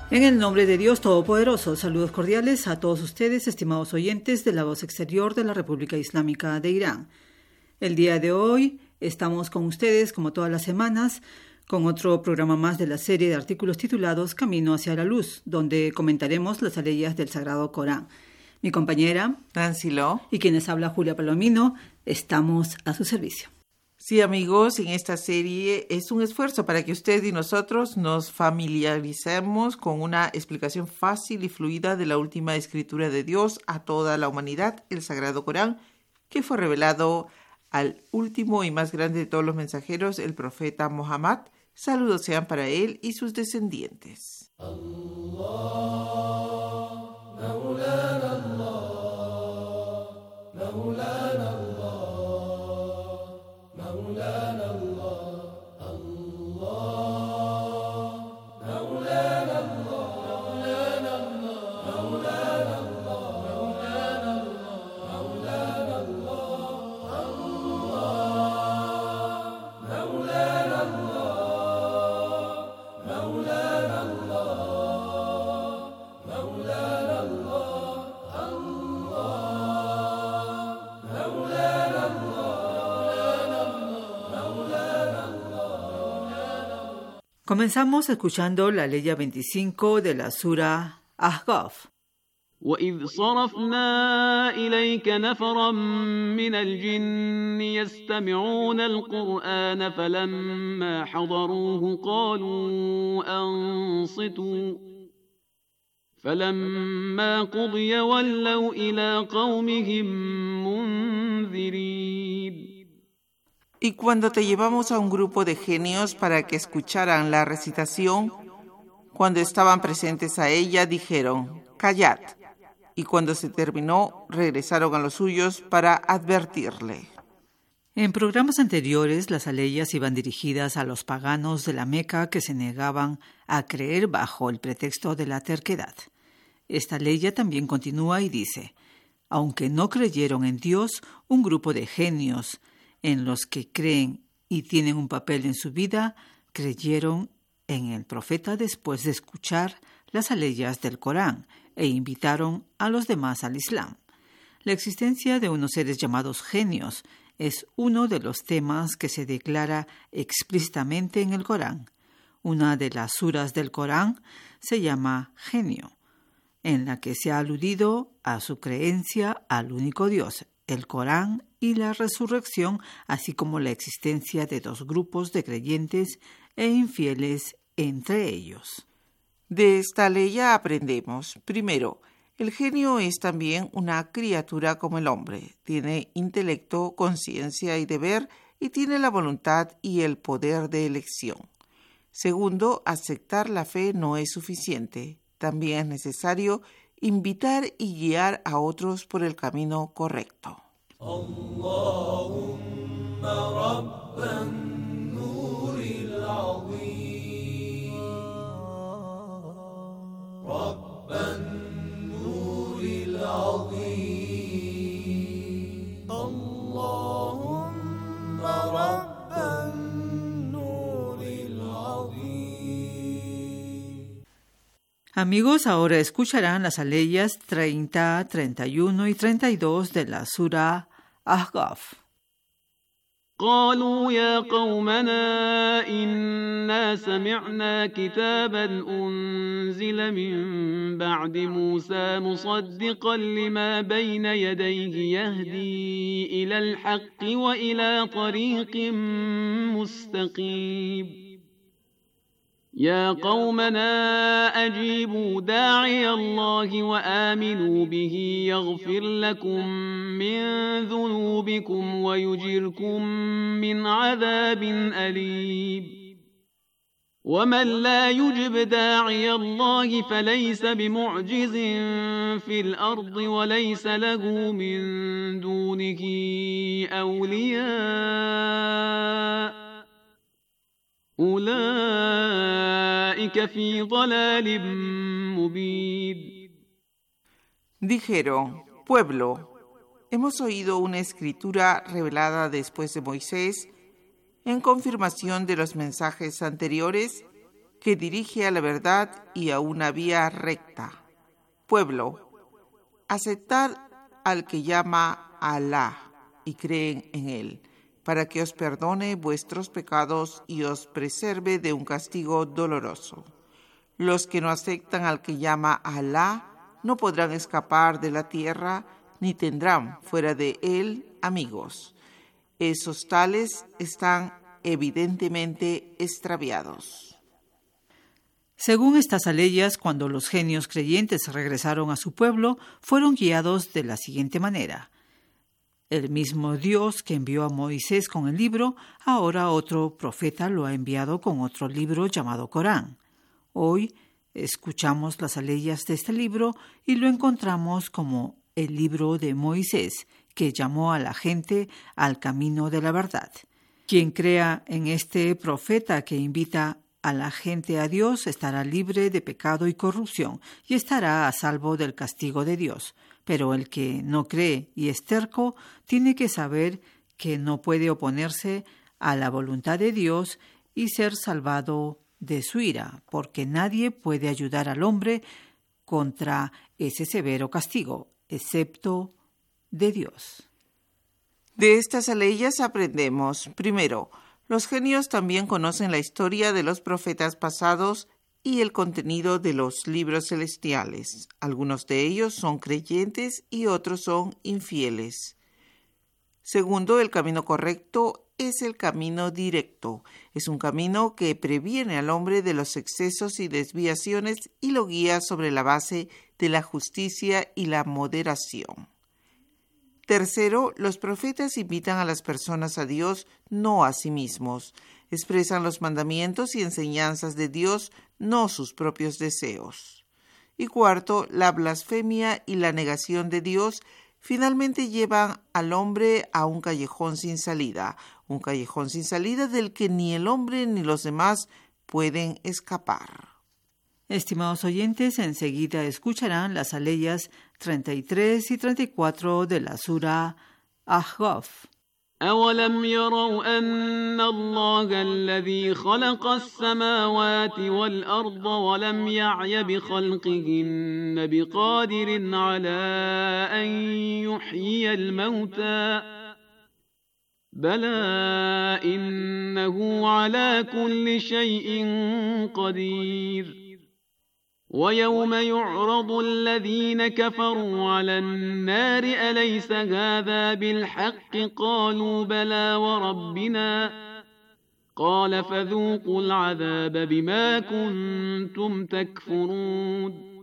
En el nombre de Dios Todopoderoso, saludos cordiales a todos ustedes, estimados oyentes de la voz exterior de la República Islámica de Irán. El día de hoy estamos con ustedes, como todas las semanas, con otro programa más de la serie de artículos titulados Camino hacia la Luz, donde comentaremos las aleyas del Sagrado Corán. Mi compañera Nancy Lo y quienes habla Julia Palomino, estamos a su servicio. Sí, amigos, en esta serie es un esfuerzo para que usted y nosotros nos familiaricemos con una explicación fácil y fluida de la última escritura de Dios a toda la humanidad, el Sagrado Corán, que fue revelado al último y más grande de todos los mensajeros, el profeta Muhammad. Saludos sean para él y sus descendientes. Comenzamos escuchando la leya 25 de la Sura Ahqaf. وَإِذْ صَرَفْنَا إِلَيْكَ نَفَرًا مِنَ الْجِنِّ يَسْتَمِعُونَ الْقُرْآنَ فَلَمَّا حَضَرُوهُ قَالُوا أَنصِتُوا فَلَمَّا قُضِيَ وَلَّوْا إِلَى قَوْمِهِمْ مُنذِرِينَ. Y cuando te llevamos a un grupo de genios para que escucharan la recitación, cuando estaban presentes a ella, dijeron, «Callad». Y cuando se terminó, regresaron a los suyos para advertirle. En programas anteriores, las aleyas iban dirigidas a los paganos de la Meca que se negaban a creer bajo el pretexto de la terquedad. Esta leya también continúa y dice, aunque no creyeron en Dios, un grupo de genios en los que creen y tienen un papel en su vida, creyeron en el profeta después de escuchar las aleyas del Corán e invitaron a los demás al Islam. La existencia de unos seres llamados genios es uno de los temas que se declara explícitamente en el Corán. Una de las suras del Corán se llama Genio, en la que se ha aludido a su creencia al único Dios, el Corán y la resurrección, así como la existencia de dos grupos de creyentes e infieles entre ellos. De esta ley aprendemos, primero, el genio es también una criatura como el hombre, tiene intelecto, conciencia y deber y tiene la voluntad y el poder de elección. Segundo, aceptar la fe no es suficiente, también es necesario invitar y guiar a otros por el camino correcto. اللهم رب النور العظيم رب النور العظيم اللهم رب النور العظيم. Amigos, ahora escucharán las aleyas 30, 31 y 32 de la Sura Ahqaf. قالوا يا قومنا إنا سمعنا كتابا أنزل من بعد موسى مصدقا لما بين يديه يهدي إلى الحق وإلى طريق مستقيم يا قومنا أجيبوا داعي الله وآمنوا به يغفر لكم من ذنوبكم ويجركم من عذاب أليم ومن لا يجب داعي الله فليس بمعجز في الأرض وليس له من دونه أولياء أولئك في ضلال مبين. Dijeron, pueblo, hemos oído una escritura revelada después de Moisés en confirmación de los mensajes anteriores que dirige a la verdad y a una vía recta. Pueblo, aceptad al que llama a Alá y creen en él, para que os perdone vuestros pecados y os preserve de un castigo doloroso. Los que no aceptan al que llama a Alá no podrán escapar de la tierra ni tendrán fuera de él amigos. Esos tales están evidentemente extraviados. Según estas aleyas, cuando los genios creyentes regresaron a su pueblo, fueron guiados de la siguiente manera. El mismo Dios que envió a Moisés con el libro, ahora otro profeta lo ha enviado con otro libro llamado Corán. Hoy escuchamos las aleyas de este libro y lo encontramos como el libro de Moisés, que llamó a la gente al camino de la verdad. Quien crea en este profeta que invita a la gente a Dios estará libre de pecado y corrupción y estará a salvo del castigo de Dios. Pero el que no cree y es terco tiene que saber que no puede oponerse a la voluntad de Dios y ser salvado de su ira, porque nadie puede ayudar al hombre contra ese severo castigo, excepto de Dios. De estas aleyas aprendemos, primero, los genios también conocen la historia de los profetas pasados y el contenido de los libros celestiales. Algunos de ellos son creyentes y otros son infieles. Segundo, el camino correcto es el camino directo. Es un camino que previene al hombre de los excesos y desviaciones y lo guía sobre la base de la justicia y la moderación. Tercero, los profetas invitan a las personas a Dios, no a sí mismos. Expresan los mandamientos y enseñanzas de Dios, no sus propios deseos. Y cuarto, la blasfemia y la negación de Dios finalmente llevan al hombre a un callejón sin salida del que ni el hombre ni los demás pueden escapar. Estimados oyentes, enseguida escucharán las aleyas 33 y 34 de la Sura Ahqaf. أولم يروا أن الله الذي خلق السماوات والأرض ولم يعي بخلقهن بقادر على أن يحيي الموتى بلى إنه على كل شيء قدير ويوم يعرض الذين كفروا على النار أليس هذا بالحق قالوا بلى وربنا قال فذوقوا العذاب بما كنتم تكفرون.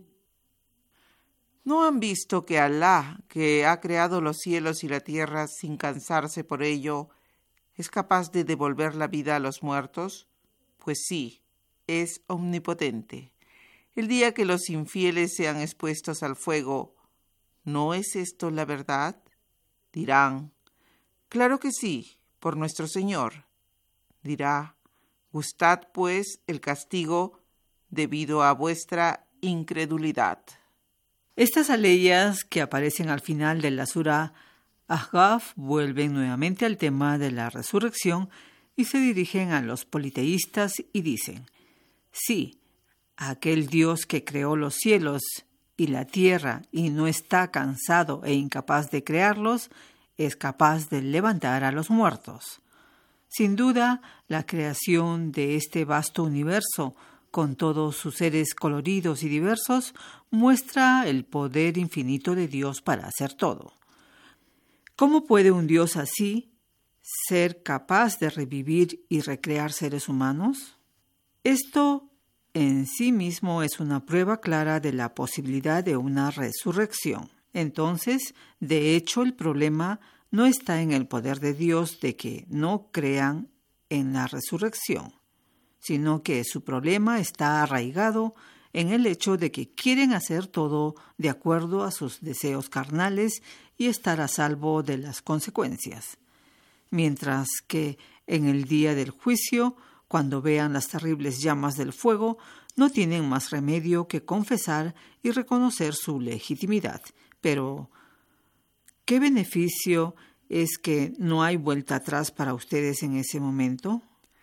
¿No han visto que Alá, que ha creado los cielos y la tierra sin cansarse por ello, es capaz de devolver la vida a los muertos? Pues sí, es omnipotente. El día que los infieles sean expuestos al fuego, ¿no es esto la verdad? Dirán, claro que sí, por nuestro Señor. Dirá, gustad pues el castigo debido a vuestra incredulidad. Estas aleyas que aparecen al final de la Sura Ahqaf vuelven nuevamente al tema de la resurrección y se dirigen a los politeístas y dicen, sí, aquel Dios que creó los cielos y la tierra y no está cansado e incapaz de crearlos, es capaz de levantar a los muertos. Sin duda, la creación de este vasto universo, con todos sus seres coloridos y diversos, muestra el poder infinito de Dios para hacer todo. ¿Cómo puede un Dios así ser capaz de revivir y recrear seres humanos? Esto en sí mismo es una prueba clara de la posibilidad de una resurrección. Entonces, de hecho, el problema no está en el poder de Dios de que no crean en la resurrección, sino que su problema está arraigado en el hecho de que quieren hacer todo de acuerdo a sus deseos carnales y estar a salvo de las consecuencias. Mientras que en el día del juicio, cuando vean las terribles llamas del fuego, no tienen más remedio que confesar y reconocer su legitimidad. Pero, ¿qué beneficio es que no hay vuelta atrás para ustedes en ese momento?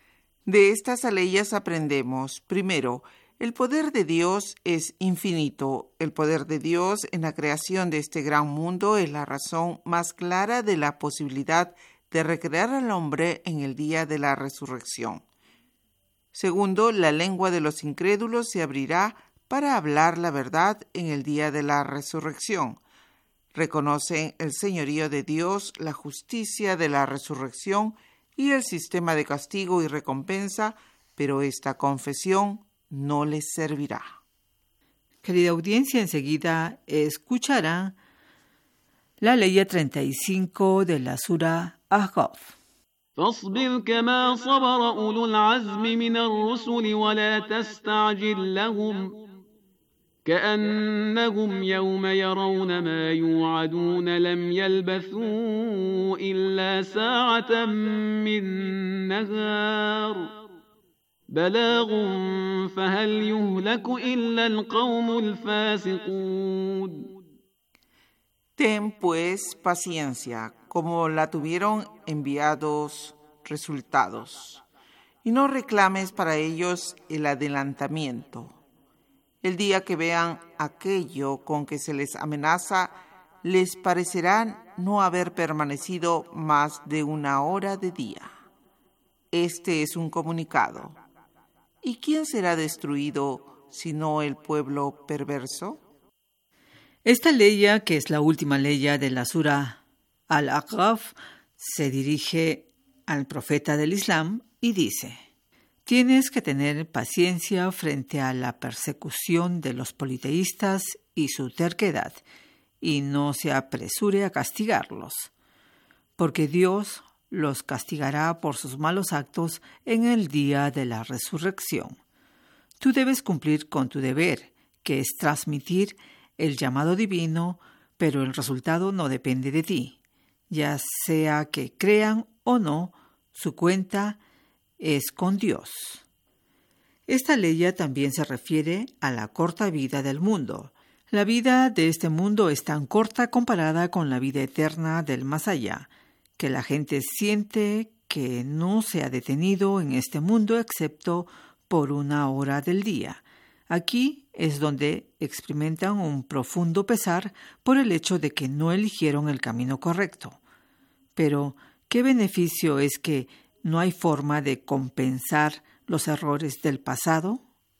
De estas aleyas aprendemos, primero, el poder de Dios es infinito. El poder de Dios en la creación de este gran mundo es la razón más clara de la posibilidad de recrear al hombre en el día de la resurrección. Segundo, la lengua de los incrédulos se abrirá para hablar la verdad en el día de la resurrección. Reconocen el señorío de Dios, la justicia de la resurrección y el sistema de castigo y recompensa, pero esta confesión no les servirá. Querida audiencia, enseguida escucharán la ley 35 de la Sura Ahqaf. فاصبر كما صبر أولو العزم من الرسل ولا تستعجل لهم كأنهم يوم يرون ما يوعدون لم يلبثوا إلا ساعة من نهار بلاغ فهل يهلك إلا القوم الفاسقون. Ten pues paciencia, como la tuvieron enviados resultados, y no reclames para ellos el adelantamiento. El día que vean aquello con que se les amenaza, les parecerá no haber permanecido más de una hora de día. Este es un comunicado. ¿Y quién será destruido sino el pueblo perverso? Esta ley, que es la última ley de la Sura Al-Ahqaf, se dirige al profeta del Islam y dice: tienes que tener paciencia frente a la persecución de los politeístas y su terquedad, y no se apresure a castigarlos, porque Dios los castigará por sus malos actos en el día de la resurrección. Tú debes cumplir con tu deber, que es transmitir el llamado divino, pero el resultado no depende de ti. Ya sea que crean o no, su cuenta es con Dios. Esta ley también se refiere a la corta vida del mundo. La vida de este mundo es tan corta comparada con la vida eterna del más allá, que la gente siente que no se ha detenido en este mundo excepto por una hora del día. Aquí es donde experimentan un profundo pesar por el hecho de que no eligieron el camino correcto. Pero, ¿qué beneficio es que no hay forma de compensar los errores del pasado?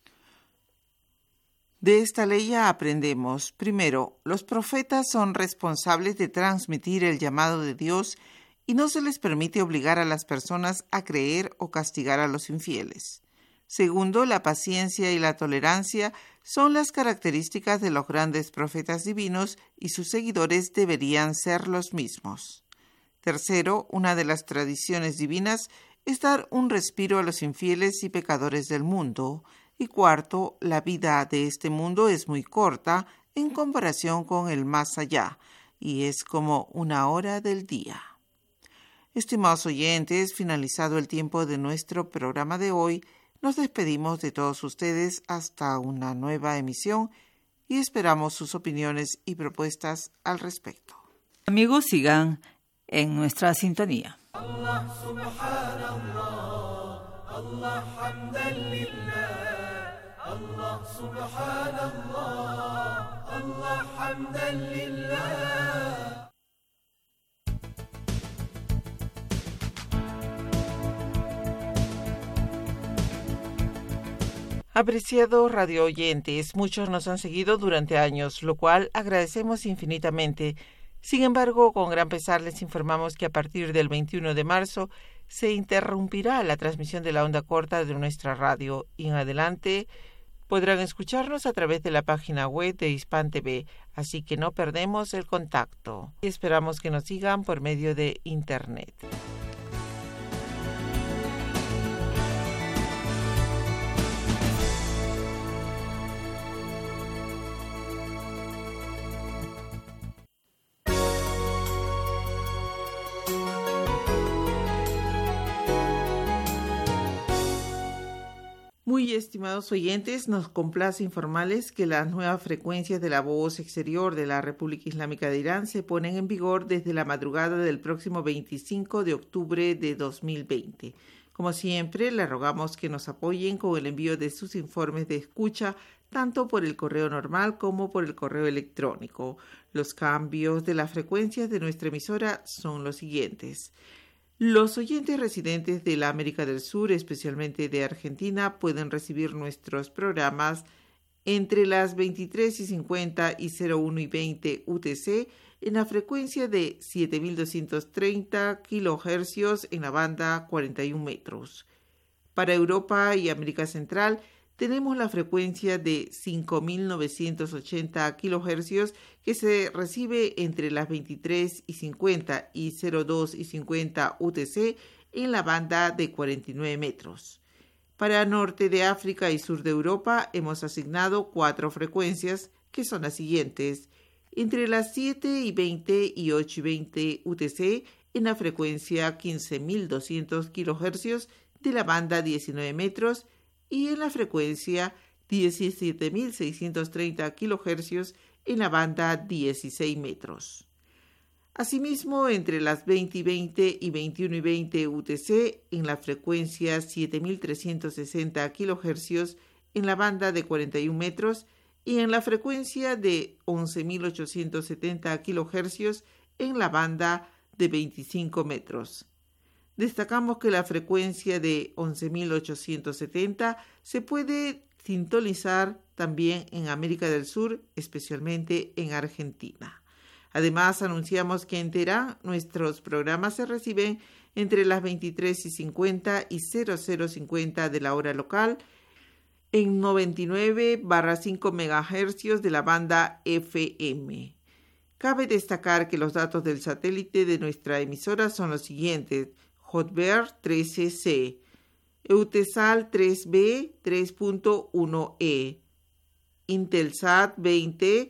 De esta ley aprendemos, primero, los profetas son responsables de transmitir el llamado de Dios y no se les permite obligar a las personas a creer o castigar a los infieles. Segundo, la paciencia y la tolerancia son las características de los grandes profetas divinos y sus seguidores deberían ser los mismos. Tercero, una de las tradiciones divinas es dar un respiro a los infieles y pecadores del mundo. Y cuarto, la vida de este mundo es muy corta en comparación con el más allá, y es como una hora del día. Estimados oyentes, finalizado el tiempo de nuestro programa de hoy, nos despedimos de todos ustedes hasta una nueva emisión y esperamos sus opiniones y propuestas al respecto. Amigos, sigan en nuestra sintonía. Allah subhanallah, Allah hamdan lillah, Allah subhanallah, Allah hamdan lillah. Apreciados radio oyentes, muchos nos han seguido durante años, lo cual agradecemos infinitamente. Sin embargo, con gran pesar les informamos que a partir del 21 de marzo se interrumpirá la transmisión de la onda corta de nuestra radio y en adelante podrán escucharnos a través de la página web de Hispan TV, así que no perdemos el contacto y esperamos que nos sigan por medio de Internet. Muy estimados oyentes, nos complace informarles que las nuevas frecuencias de la voz exterior de la República Islámica de Irán se ponen en vigor desde la madrugada del próximo 25 de octubre de 2020. Como siempre, le rogamos que nos apoyen con el envío de sus informes de escucha, tanto por el correo normal como por el correo electrónico. Los cambios de las frecuencias de nuestra emisora son los siguientes. Los oyentes residentes de la América del Sur, especialmente de Argentina, pueden recibir nuestros programas entre las 23:50 y 01:20 UTC en la frecuencia de 7.230 kHz en la banda 41 metros. Para Europa y América Central tenemos la frecuencia de 5.980 kHz que se recibe entre las 23:50 y 02:50 UTC en la banda de 49 metros. Para Norte de África y Sur de Europa hemos asignado 4 frecuencias que son las siguientes: entre las 7:20 y 8:20 UTC en la frecuencia 15.200 kHz de la banda 19 metros y en la frecuencia 17.630 kHz en la banda 16 metros. Asimismo, entre las 20:20 y 21:20 UTC en la frecuencia 7.360 kHz en la banda de 41 metros y en la frecuencia de 11.870 kHz en la banda de 25 metros. Destacamos que la frecuencia de 11.870 se puede sintonizar también en América del Sur, especialmente en Argentina. Además, anunciamos que en Teherán nuestros programas se reciben entre las 23:50 y 00:50 de la hora local en 99/5 MHz de la banda FM. Cabe destacar que los datos del satélite de nuestra emisora son los siguientes: Hotbird 13C, Eutelsat 3B 3.1E, Intelsat 20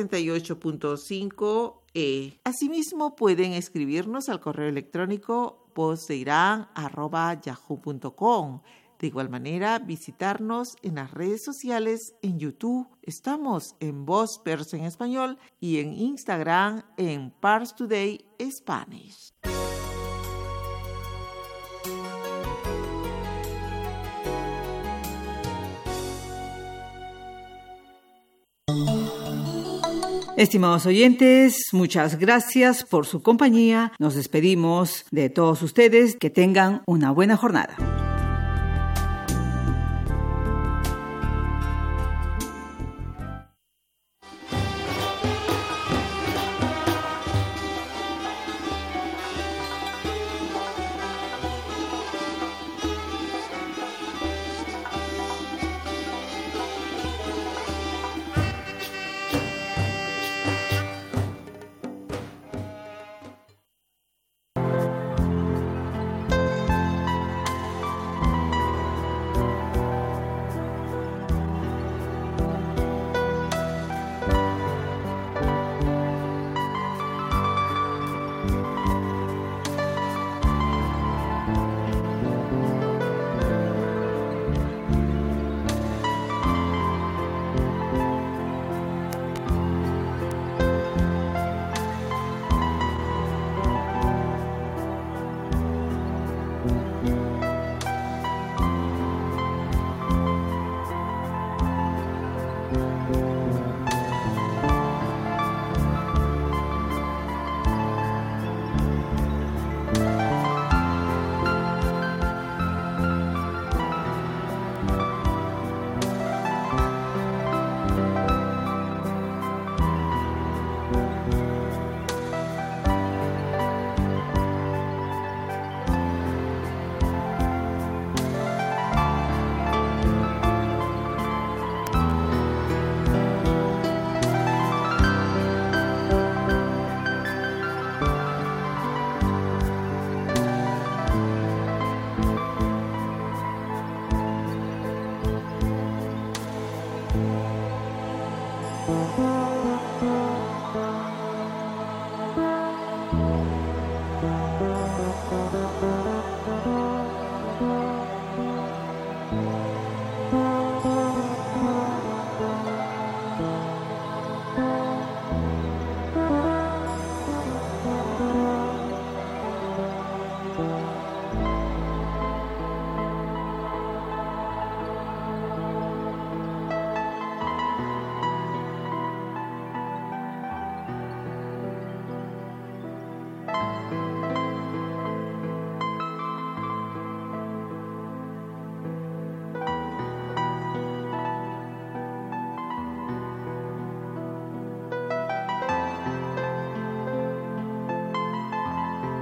68.5E. Asimismo, pueden escribirnos al correo electrónico vozdeiran@yahoo.com. De igual manera, visitarnos en las redes sociales en YouTube. Estamos en Voz Persa en Español y en Instagram en Pars Today Spanish. Estimados oyentes, muchas gracias por su compañía. Nos despedimos de todos ustedes. Que tengan una buena jornada.